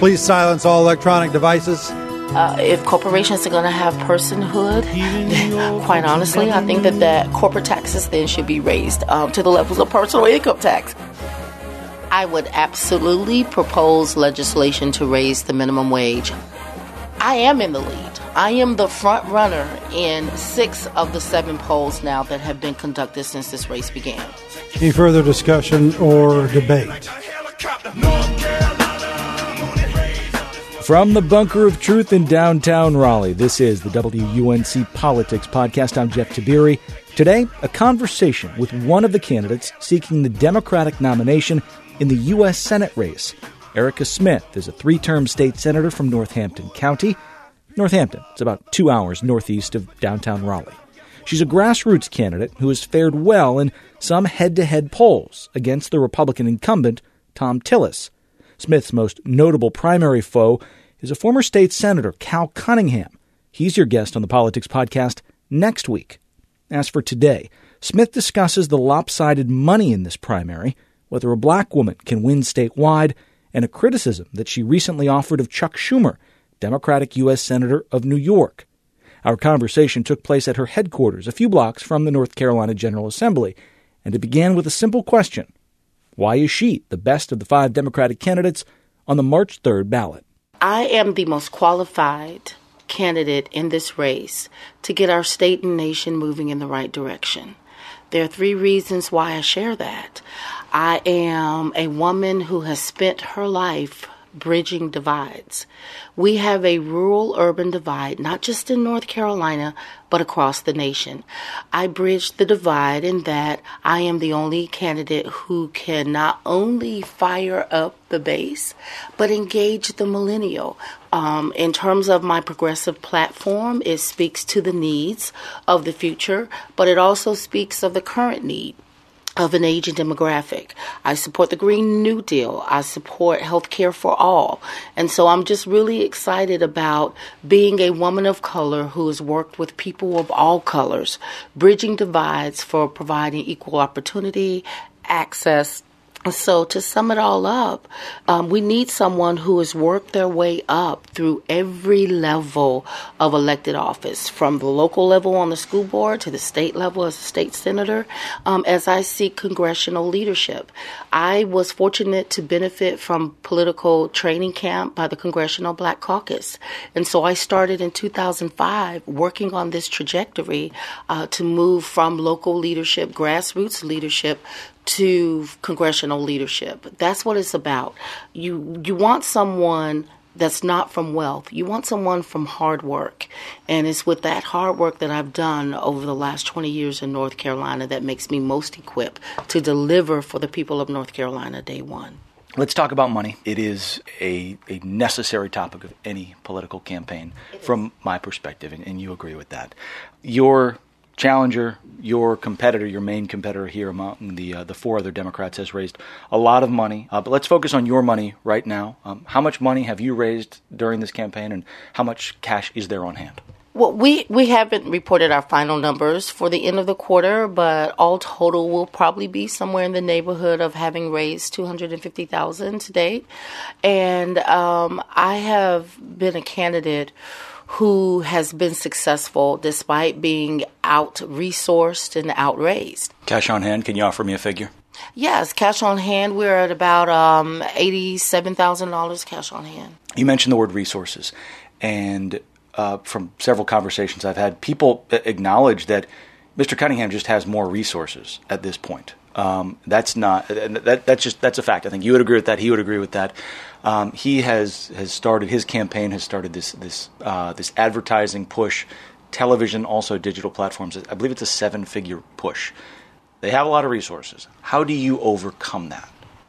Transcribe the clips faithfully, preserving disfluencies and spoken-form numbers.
Please silence all electronic devices. Uh, if corporations are going to have personhood, quite honestly, I think that, that corporate taxes then should be raised um, to the levels of personal income tax. I would absolutely propose legislation to raise the minimum wage. I am in the lead. I am the front runner in six of the seven polls now that have been conducted since this race began. Any further discussion or debate? From the Bunker of Truth in downtown Raleigh, this is the W U N C Politics Podcast. I'm Jeff Tiberi. Today, a conversation with one of the candidates seeking the Democratic nomination in the U S Senate race. Erica Smith is a three-term state senator from Northampton County. Northampton is about two hours northeast of downtown Raleigh. She's a grassroots candidate who has fared well in some head-to-head polls against the Republican incumbent, Thom Tillis. Smith's most notable primary foe is a former state senator, Cal Cunningham. He's your guest on the Politics Podcast next week. As for today, Smith discusses the lopsided money in this primary, whether a black woman can win statewide, and a criticism that she recently offered of Chuck Schumer, Democratic U S Senator of New York. Our conversation took place at her headquarters a few blocks from the North Carolina General Assembly, and it began with a simple question. Why is she the best of the five Democratic candidates on the March third ballot? I am the most qualified candidate in this race to get our state and nation moving in the right direction. There are three reasons why I share that. I am a woman who has spent her life bridging divides. We have a rural-urban divide, not just in North Carolina, but across the nation. I bridge the divide in that I am the only candidate who can not only fire up the base, but engage the millennial. Um, in terms of my progressive platform, it speaks to the needs of the future, but it also speaks of the current need of an aging demographic. I support the Green New Deal. I support health care for all. And so I'm just really excited about being a woman of color who has worked with people of all colors, bridging divides for providing equal opportunity, access. So to sum it all up, um, we need someone who has worked their way up through every level of elected office, from the local level on the school board to the state level as a state senator, um, as I seek congressional leadership. I was fortunate to benefit from political training camp by the Congressional Black Caucus. And so I started in two thousand five working on this trajectory uh, to move from local leadership, grassroots leadership, to congressional leadership. That's what it's about. You you want someone that's not from wealth. You want someone from hard work. And it's with that hard work that I've done over the last twenty years in North Carolina that makes me most equipped to deliver for the people of North Carolina day one. Let's talk about money. It is a, a necessary topic of any political campaign from my perspective, and, and you agree with that. Your challenger, your competitor, your main competitor here among the uh, the four other Democrats has raised a lot of money. Uh, but let's focus on your money right now. Um, how much money have you raised during this campaign, and how much cash is there on hand? Well, we, we haven't reported our final numbers for the end of the quarter, but all total will probably be somewhere in the neighborhood of having raised two hundred fifty thousand dollars to date. And um, I have been a candidate who has been successful despite being out-resourced and out-raised. Cash on hand, can you offer me a figure? Yes, cash on hand, we're at about um, eighty-seven thousand dollars cash on hand. You mentioned the word resources, and uh, from several conversations I've had, people acknowledge that Mister Cunningham just has more resources at this point. Um, that's not that. That's just that's a fact. I think you would agree with that. He would agree with that. Um, he has has started his campaign. Has started this this uh, this advertising push, television, also digital platforms. I believe it's a seven figure push. They have a lot of resources. How do you overcome that?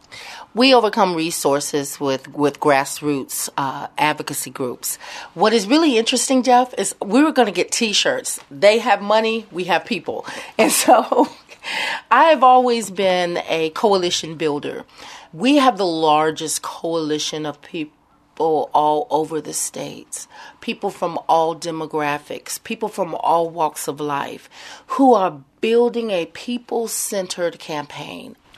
We overcome resources with, with grassroots uh, advocacy groups. What is really interesting, Jeff, is we were going to get T-shirts. They have money, we have people. And so I have always been a coalition builder. We have the largest coalition of people all over the states, people from all demographics, people from all walks of life who are building a people-centered campaign.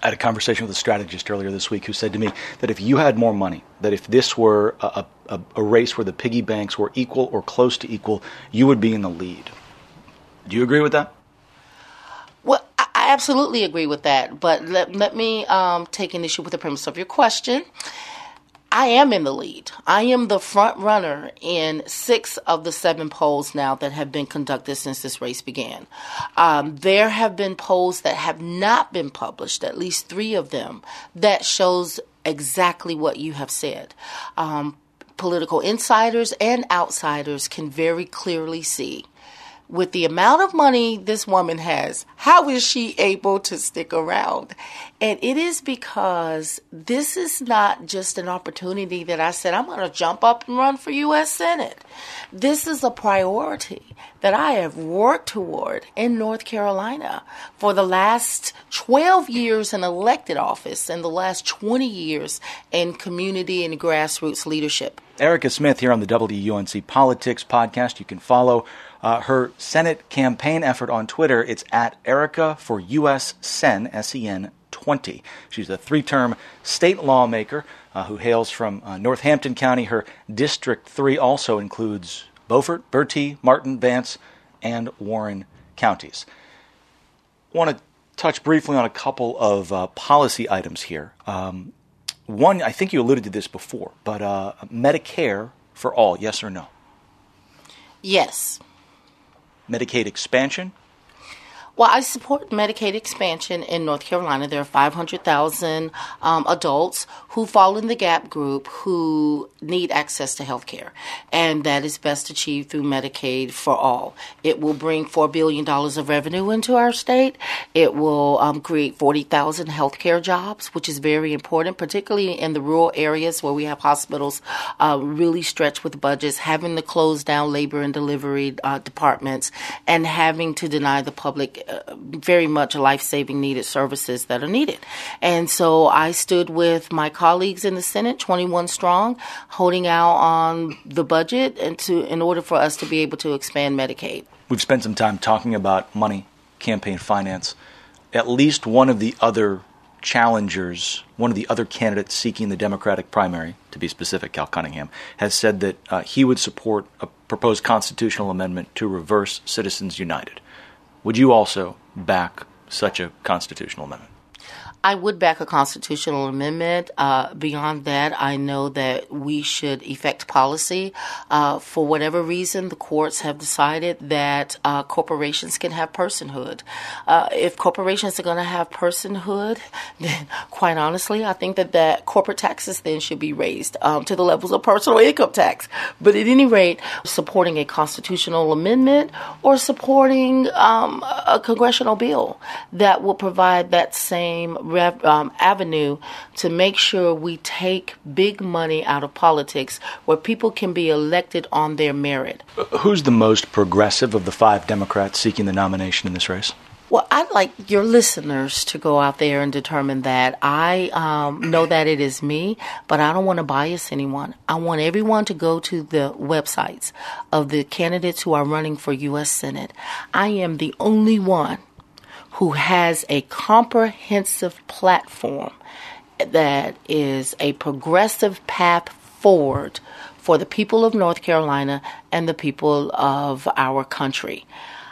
I had a conversation with a strategist earlier this week who said to me that if you had more money, that if this were a, a, a race where the piggy banks were equal or close to equal, you would be in the lead. Do you agree with that? Well, I absolutely agree with that. But let, let me um, take an issue with the premise of your question. I am in the lead. I am the front runner in six of the seven polls now that have been conducted since this race began. Um, there have been polls that have not been published, at least three of them, that shows exactly what you have said. Um, political insiders and outsiders can very clearly see, with the amount of money this woman has, how is she able to stick around? And it is because this is not just an opportunity that I said, I'm going to jump up and run for U S Senate. This is a priority that I have worked toward in North Carolina for the last twelve years in elected office and the last twenty years in community and grassroots leadership. Erica Smith here on the W U N C Politics podcast. You can follow Uh, her Senate campaign effort on Twitter. It's at Erica for U S Sen, S E N twenty. She's a three-term state lawmaker uh, who hails from uh, Northampton County. Her District three also includes Beaufort, Bertie, Martin, Vance, and Warren counties. I want to touch briefly on a couple of uh, policy items here. Um, one, I think you alluded to this before, but uh, Medicare for all, yes or no? Yes. Medicaid expansion? Well, I support Medicaid expansion in North Carolina. There are five hundred thousand um, adults who fall in the gap group who need access to health care, and that is best achieved through Medicaid for all. It will bring four billion dollars of revenue into our state. It will um, create forty thousand health care jobs, which is very important, particularly in the rural areas where we have hospitals uh, really stretched with budgets, having to close down labor and delivery uh, departments, and having to deny the public Uh, very much life-saving needed services that are needed. And so I stood with my colleagues in the Senate, twenty-one strong, holding out on the budget and to in order for us to be able to expand Medicaid. We've spent some time talking about money, campaign finance. At least one of the other challengers, one of the other candidates seeking the Democratic primary, to be specific, Cal Cunningham, has said that uh, he would support a proposed constitutional amendment to reverse Citizens United. Would you also back such a constitutional amendment? I would back a constitutional amendment. Uh, beyond that, I know that we should effect policy. Uh, for whatever reason, the courts have decided that uh, corporations can have personhood. Uh, if corporations are going to have personhood, then quite honestly, I think that, that corporate taxes then should be raised um, to the levels of personal income tax. But at any rate, supporting a constitutional amendment or supporting um, a congressional bill that will provide that same Um, avenue to make sure we take big money out of politics where people can be elected on their merit. Who's the most progressive of the five Democrats seeking the nomination in this race? Well, I'd like your listeners to go out there and determine that. I um, know that it is me, but I don't want to bias anyone. I want everyone to go to the websites of the candidates who are running for U S Senate. I am the only one who has a comprehensive platform that is a progressive path forward for the people of North Carolina and the people of our country.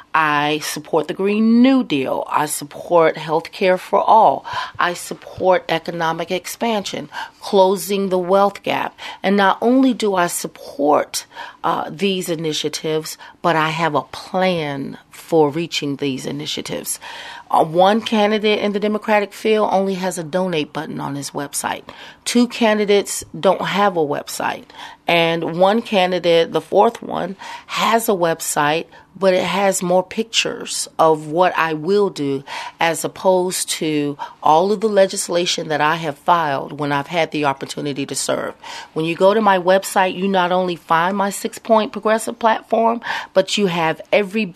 I support the Green New Deal. I support health care for all. I support economic expansion, closing the wealth gap. And not only do I support uh, these initiatives, but I have a plan for reaching these initiatives. Uh, one candidate in the Democratic field only has a donate button on his website. Two candidates don't have a website. And one candidate, the fourth one, has a website, but it has more pictures of what I will do as opposed to all of the legislation that I have filed when I've had the opportunity to serve. When you go to my website, you not only find my six-point progressive platform, but you have every bill that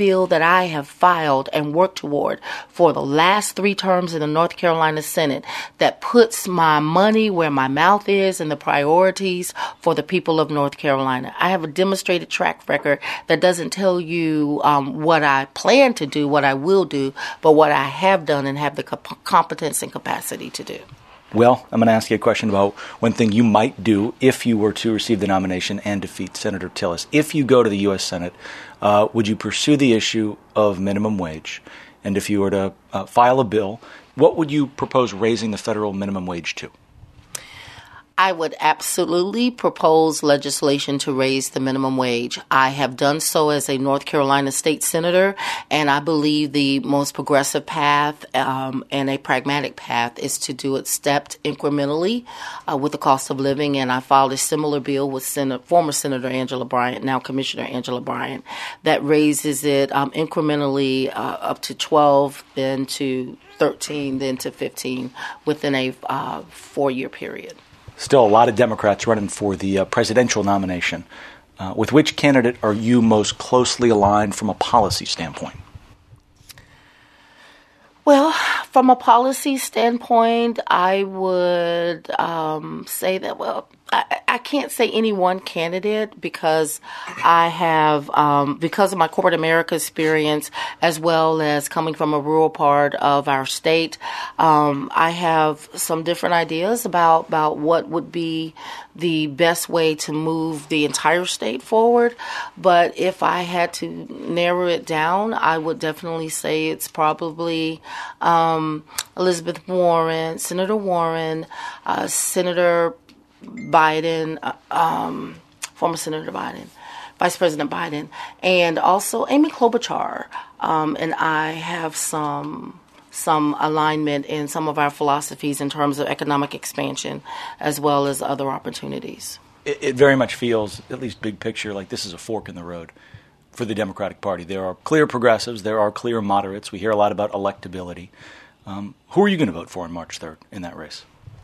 I have filed and worked toward for the last three terms in the North Carolina Senate that puts my money where my mouth is and the priorities for the people of North Carolina. I have a demonstrated track record that doesn't tell you um, what I plan to do, what I will do, but what I have done and have the comp- competence and capacity to do. Well, I'm going to ask you a question about one thing you might do if you were to receive the nomination and defeat Senator Tillis. If you go to the U S Senate, uh, would you pursue the issue of minimum wage? And if you were to uh, file a bill, what would you propose raising the federal minimum wage to? I would absolutely propose legislation to raise the minimum wage. I have done so as a North Carolina state senator, and I believe the most progressive path um, and a pragmatic path is to do it stepped incrementally uh, with the cost of living. And I filed a similar bill with Sen- former Senator Angela Bryant, now Commissioner Angela Bryant, that raises it um, incrementally uh, up to twelve, then to thirteen, then to fifteen within a uh, four-year period. Still a lot of Democrats running for the uh, presidential nomination. Uh, with which candidate are you most closely aligned from a policy standpoint? Well, from a policy standpoint, I would um, say that, well, I, I can't say any one candidate because I have, um, because of my corporate America experience, as well as coming from a rural part of our state, um, I have some different ideas about, about what would be the best way to move the entire state forward. But if I had to narrow it down, I would definitely say it's probably um, Elizabeth Warren, Senator Warren, uh, Senator Biden, uh, um, former Senator Biden, Vice President Biden, and also Amy Klobuchar. Um, and I have some some alignment in some of our philosophies in terms of economic expansion as well as other opportunities. It, it very much feels, at least big picture, like this is a fork in the road for the Democratic Party. There are clear progressives. There are clear moderates. We hear a lot about electability. Um, who are you going to vote for on March third in that race?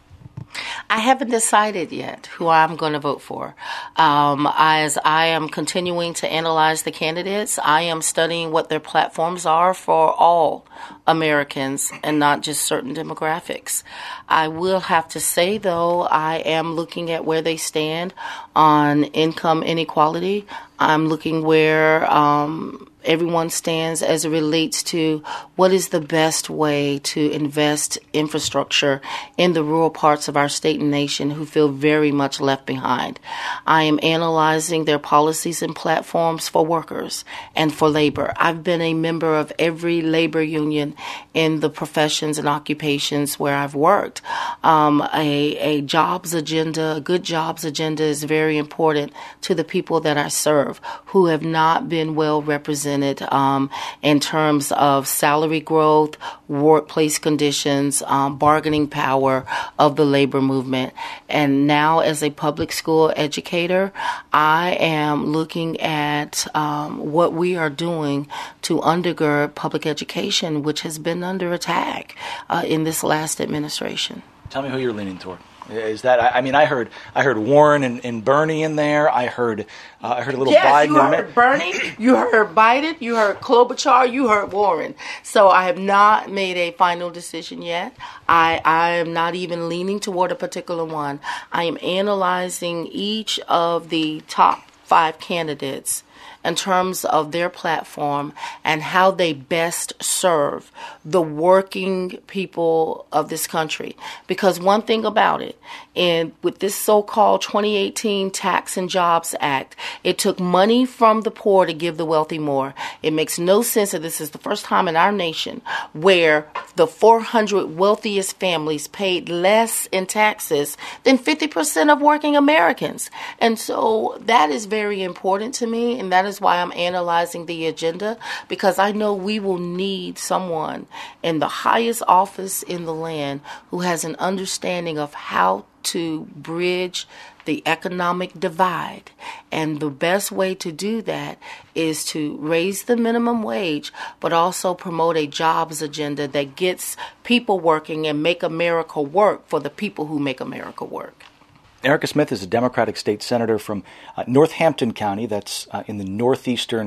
I haven't decided yet who I'm going to vote for. Um, as I am continuing to analyze the candidates, I am studying what their platforms are for all Americans and not just certain demographics. I will have to say, though, I am looking at where they stand on income inequality. I'm looking where um, everyone stands as it relates to what is the best way to invest infrastructure in the rural parts of our state and nation who feel very much left behind. I am analyzing their policies and platforms for workers and for labor. I've been a member of every labor union in the professions and occupations where I've worked. Um, a, a jobs agenda, a good jobs agenda is very important to the people that I serve who have not been well represented um, in terms of salary growth, workplace conditions, um, bargaining power of the labor movement. And now as a public school educator, I am looking at um, what we are doing to undergird public education, which has been under attack uh, in this last administration. Tell me who you're leaning toward. Is that? I mean, I heard, I heard Warren and, and Bernie in there. I heard, uh, I heard a little yes, Biden. you heard Bernie, you heard Biden, you heard Klobuchar, you heard Warren. So I have not made a final decision yet. I, I am not even leaning toward a particular one. I am analyzing each of the top five candidates in terms of their platform and how they best serve the working people of this country. Because one thing about it, and with this so-called twenty eighteen Tax and Jobs Act, it took money from the poor to give the wealthy more. It makes no sense that this is the first time in our nation where the four hundred wealthiest families paid less in taxes than fifty percent of working Americans. And so that is very important to me, and that is why I'm analyzing the agenda, because I know we will need someone in the highest office in the land who has an understanding of how to bridge the economic divide. And the best way to do that is to raise the minimum wage, but also promote a jobs agenda that gets people working and make America work for the people who make America work. Erica Smith is a Democratic state senator from uh, Northampton County. That's uh, in the northeastern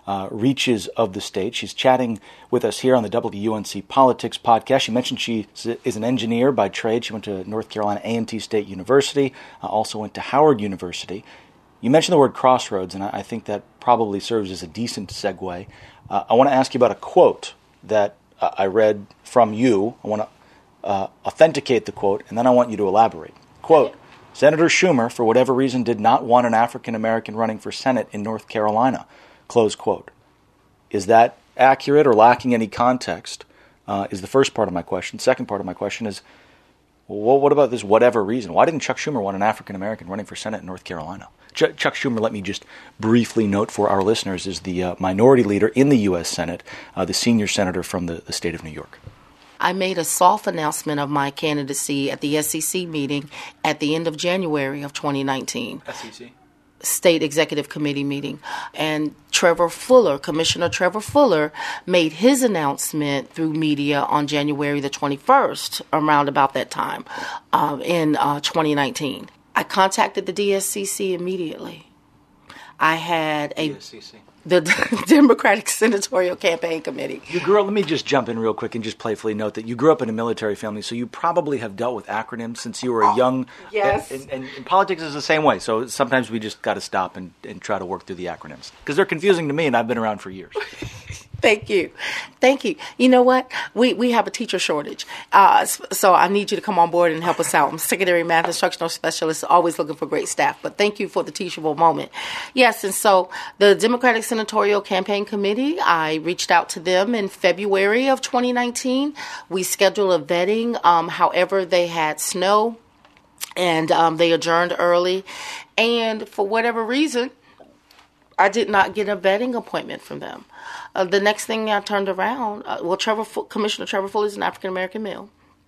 uh, reaches of the state. She's chatting with us here on the W U N C Politics podcast. She mentioned she is an engineer by trade. She went to North Carolina A and T State University, uh, also went to Howard University. You mentioned the word crossroads, and I, I think that probably serves as a decent segue. Uh, I want to ask you about a quote that uh, I read from you. I want to uh, authenticate the quote, and then I want you to elaborate. Quote, Senator Schumer, for whatever reason, did not want an African-American running for Senate in North Carolina. Close quote. Is that accurate or lacking any context uh, is the first part of my question. Second part of my question is, well, what about this whatever reason? Why didn't Chuck Schumer want an African-American running for Senate in North Carolina? Ch- Chuck Schumer, let me just briefly note for our listeners, is the uh, minority leader in the U S Senate, uh, the senior senator from the, the state of New York. I made a soft announcement of my candidacy at the S E C meeting at the end of January of twenty nineteen. S E C? State Executive Committee meeting. And Trevor Fuller, Commissioner Trevor Fuller, made his announcement through media on January the twenty-first, around about that time, uh, in uh, twenty nineteen. I contacted the D S C C immediately. I had a... D S C C. The Democratic Senatorial Campaign Committee. You grew up, let me just jump in real quick and just playfully note that you grew up in a military family, so you probably have dealt with acronyms since you were a young... Yes. And, and, and politics is the same way, so sometimes we just got to stop and, and try to work through the acronyms. Because they're confusing to me, and I've been around for years. Thank you. Thank you. You know what? We we have a teacher shortage. Uh, so I need you to come on board and help us out. I'm secondary math instructional specialist, always looking for great staff. But thank you for the teachable moment. Yes, and so the Democratic Senatorial Campaign Committee, I reached out to them in February of twenty nineteen. We scheduled a vetting. Um, however, they had snow, and um, they adjourned early. And for whatever reason, I did not get a vetting appointment from them. Uh, the next thing I turned around, uh, well, Trevor, F- Commissioner Trevor Fuller is an African-American male.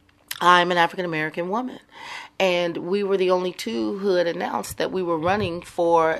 I'm an African-American woman. And we were the only two who had announced that we were running for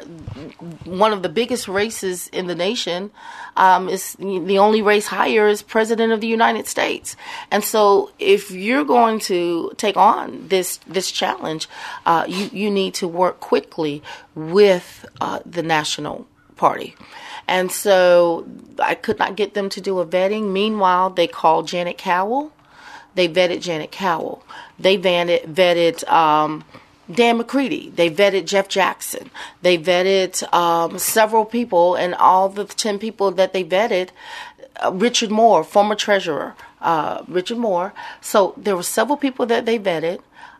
one of the biggest races in the nation. Um, is the only race higher is President of the United States. And so if you're going to take on this this challenge, uh, you, you need to work quickly with uh, the national party. And so I could not get them to do a vetting. Meanwhile, they called Janet Cowell. They vetted Janet Cowell. They vetted, vetted um, Dan McCready. They vetted Jeff Jackson. They vetted um, several people, and all the ten people that they vetted, uh, Richard Moore, former treasurer, uh, Richard Moore. So there were several people that they vetted.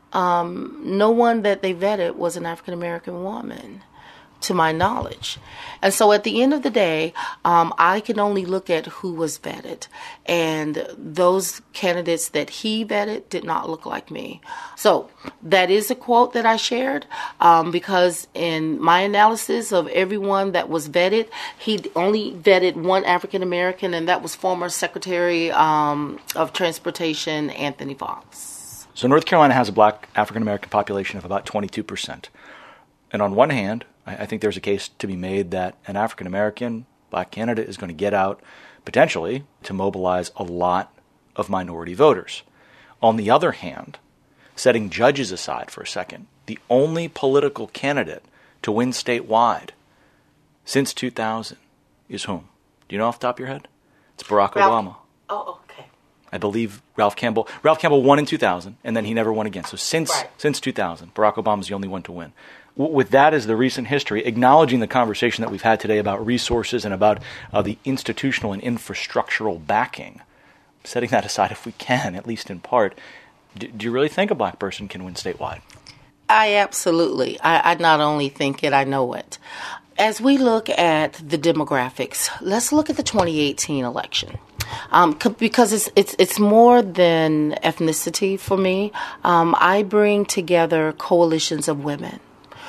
Um, no one that they vetted was an African-American woman, to my knowledge. And so at the end of the day, um, I can only look at who was vetted. And those candidates that he vetted did not look like me. So that is a quote that I shared um, because in my analysis of everyone that was vetted, he only vetted one African American, and that was former Secretary um, of Transportation Anthony Foxx. So North Carolina has a black African American population of about twenty-two percent. And on one hand, I think there's a case to be made that an African-American black candidate is going to get out, potentially, to mobilize a lot of minority voters. On the other hand, setting judges aside for a second, the only political candidate to win statewide since two thousand is whom? Do you know off the top of your head? It's Barack Ralph, Obama. Oh, okay. I believe Ralph Campbell. Ralph Campbell won in two thousand, and then he never won again. So since right. since two thousand, Barack Obama's the only one to win. With that as the recent history, acknowledging the conversation that we've had today about resources and about uh, the institutional and infrastructural backing, setting that aside if we can, at least in part, do, do you really think a black person can win statewide? I absolutely. I, I not only think it, I know it. As we look at the demographics, let's look at the twenty eighteen election. Um, c- because it's it's it's more than ethnicity for me. Um, I bring together coalitions of women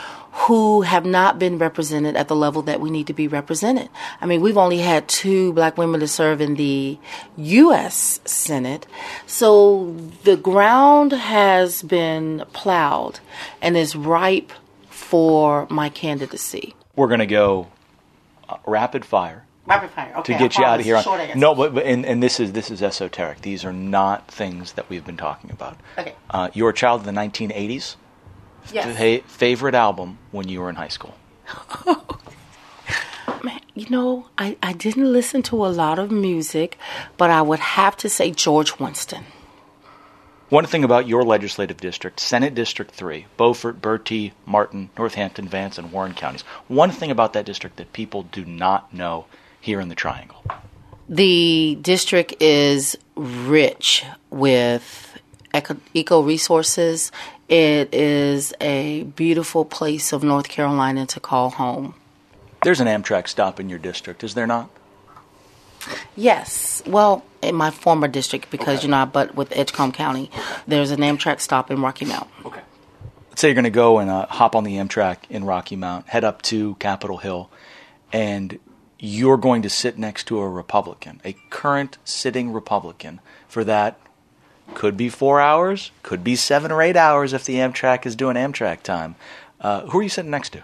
who have not been represented at the level that we need to be represented. I mean, we've only had two black women to serve in the U S Senate. So the ground has been plowed and is ripe for my candidacy. We're going to go uh, rapid fire. Rapid fire. Okay, to get you out of here. Short answer. No, but, but and, and this is this is esoteric. These are not things that we've been talking about. Okay. Uh, you're a child of the nineteen eighties. Yes. Fa- favorite album when you were in high school? Man, you know, I, I didn't listen to a lot of music, but I would have to say George Winston. One thing about your legislative district, Senate District three, Beaufort, Bertie, Martin, Northampton, Vance, and Warren counties, one thing about that district that people do not know here in the Triangle. The district is rich with eco, eco resources. It is a beautiful place of North Carolina to call home. There's an Amtrak stop in your district, is there not? Yes. Well, in my former district, because, okay. you know, I butt with Edgecombe County, there's an Amtrak stop in Rocky Mount. Okay. Let's say you're going to go and uh, hop on the Amtrak in Rocky Mount, head up to Capitol Hill, and you're going to sit next to a Republican, a current sitting Republican, for that could be four hours, could be seven or eight hours if the Amtrak is doing Amtrak time. Uh, who are you sitting next to?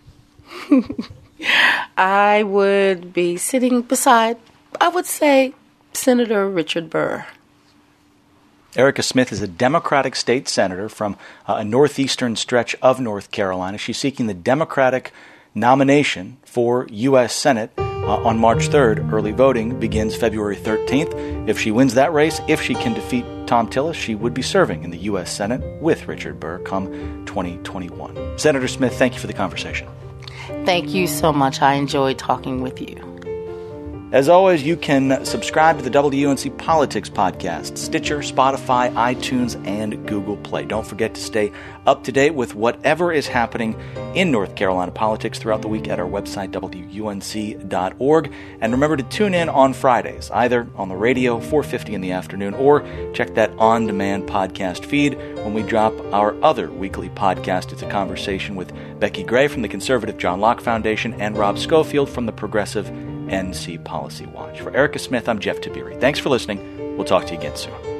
I would be sitting beside, I would say, Senator Richard Burr. Erica Smith is a Democratic state senator from uh, a northeastern stretch of North Carolina. She's seeking the Democratic nomination for U S Senate uh, on March third. Early voting begins February thirteenth. If she wins that race, if she can defeat Thom Tillis, she would be serving in the U S Senate with Richard Burr come twenty twenty-one. Senator Smith, thank you for the conversation. Thank you so much. I enjoyed talking with you. As always, you can subscribe to the W U N C Politics Podcast, Stitcher, Spotify, iTunes, and Google Play. Don't forget to stay up to date with whatever is happening in North Carolina politics throughout the week at our website, W U N C dot org. And remember to tune in on Fridays, either on the radio, four fifty in the afternoon, or check that on-demand podcast feed when we drop our other weekly podcast. It's a conversation with Becky Gray from the conservative John Locke Foundation and Rob Schofield from the progressive N C Policy Watch. For Erica Smith, I'm Jeff Tiberi. Thanks for listening. We'll talk to you again soon.